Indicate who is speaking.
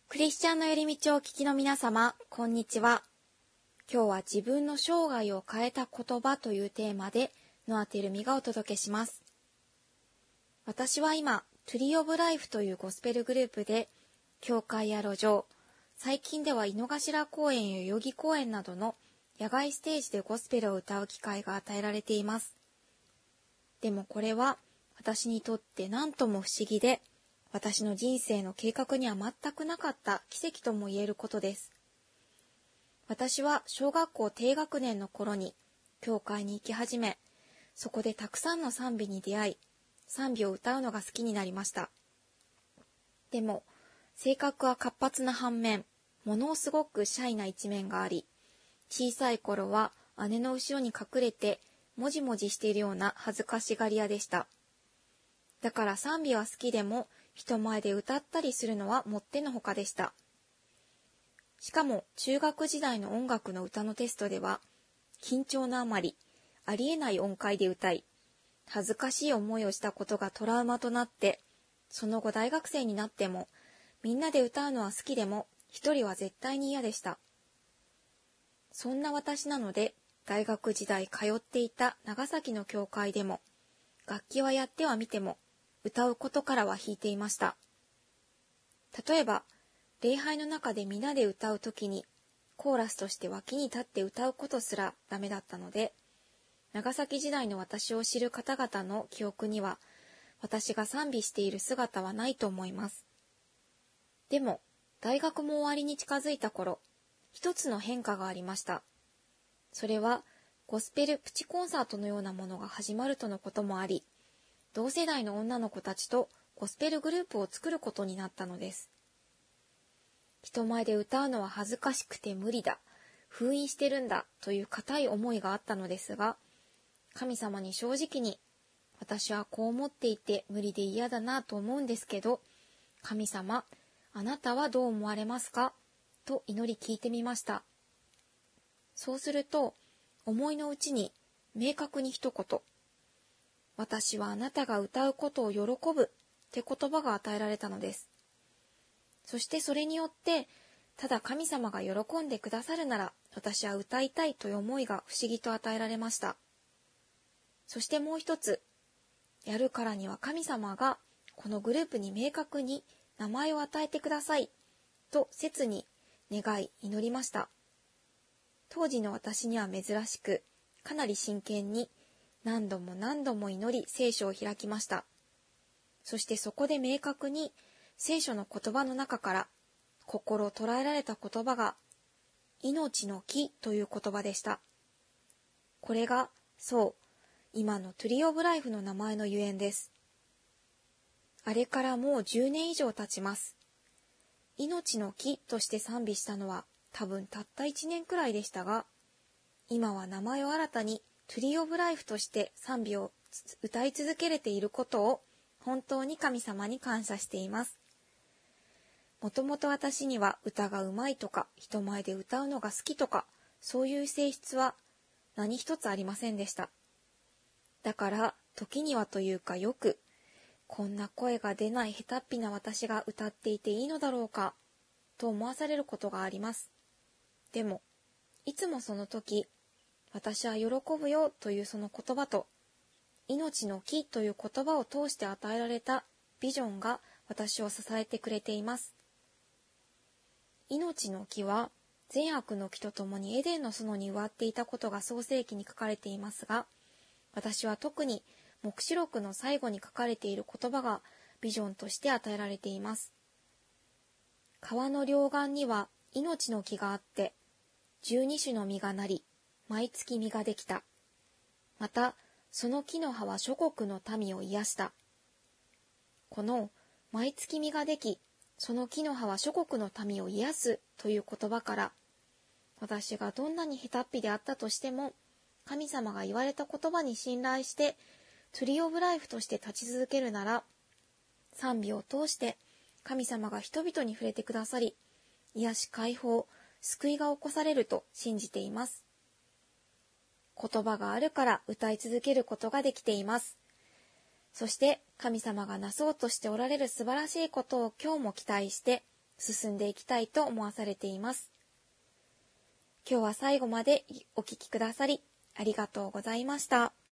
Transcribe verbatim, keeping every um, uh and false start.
Speaker 1: クリスチャンの寄り道をお聞きの皆様、こんにちは。今日は自分の生涯を変えた言葉というテーマで、ノアテルミがお届けします。私は今、トゥリー・オブ・ライフというゴスペルグループで、教会や路上、最近では井の頭公園や代々木公園などの野外ステージでゴスペルを歌う機会が与えられています。でもこれは、私にとって何とも不思議で、私の人生の計画には全くなかった奇跡とも言えることです。私は小学校低学年の頃に教会に行き始め、そこでたくさんの賛美に出会い、賛美を歌うのが好きになりました。でも、性格は活発な反面、ものすごくシャイな一面があり、小さい頃は姉の後ろに隠れて、もじもじしているような恥ずかしがり屋でした。だから賛美は好きでも、人前で歌ったりするのはもってのほかでした。しかも中学時代の音楽の歌のテストでは、緊張のあまり、ありえない音階で歌い、恥ずかしい思いをしたことがトラウマとなって、その後大学生になっても、みんなで歌うのは好きでも、一人は絶対に嫌でした。そんな私なので、大学時代通っていた長崎の教会でも、楽器はやってはみても、歌うことからは引いていました。例えば、礼拝の中で皆で歌うときに、コーラスとして脇に立って歌うことすらダメだったので、長崎時代の私を知る方々の記憶には、私が賛美している姿はないと思います。でも、大学も終わりに近づいた頃、一つの変化がありました。それは、ゴスペルプチコンサートのようなものが始まるとのこともあり、同世代の女の子たちとゴスペルグループを作ることになったのです。人前で歌うのは恥ずかしくて無理だ、封印してるんだという固い思いがあったのですが、神様に正直に、私はこう思っていて無理で嫌だなと思うんですけど、神様、あなたはどう思われますかと祈り聞いてみました。そうすると、思いのうちに明確に一言、私はあなたが歌うことを喜ぶって言葉が与えられたのです。そしてそれによって、ただ神様が喜んでくださるなら、私は歌いたいという思いが不思議と与えられました。そしてもう一つ、やるからには神様がこのグループに明確に名前を与えてくださいと切に願い祈りました。当時の私には珍しく、かなり真剣に何度も何度も祈り聖書を開きました。そしてそこで明確に聖書の言葉の中から心を捉えられた言葉が命の木という言葉でした。これがそう、今のトゥリー・オブ・ライフの名前のゆえんです。あれからもうじゅうねん以上経ちます。命の木として賛美したのは多分たったいちねんくらいでしたが、今は名前を新たにトゥリー・オブ・ライフとして賛美を歌い続けれていることを本当に神様に感謝しています。もともと私には歌がうまいとか人前で歌うのが好きとかそういう性質は何一つありませんでした。だから時にはというかよくこんな声が出ない下手っぴな私が歌っていていいのだろうかと思わされることがあります。でもいつもその時私は喜ぶよというその言葉と、命の木という言葉を通して与えられたビジョンが私を支えてくれています。命の木は善悪の木とともにエデンの園に植わっていたことが創世記に書かれていますが、私は特に黙示録の最後に書かれている言葉がビジョンとして与えられています。川の両岸には命の木があって、十二種の実がなり、毎月実ができた。また、その木の葉は諸国の民を癒した。この毎月実ができ、その木の葉は諸国の民を癒すという言葉から、私がどんなに下手っぴであったとしても、神様が言われた言葉に信頼して、トゥリー・オブ・ライフとして立ち続けるなら、賛美を通して神様が人々に触れてくださり、癒し解放、救いが起こされると信じています。言葉があるから歌い続けることができています。そして神様がなそうとしておられる素晴らしいことを今日も期待して進んでいきたいと思わされています。今日は最後までお聞きくださりありがとうございました。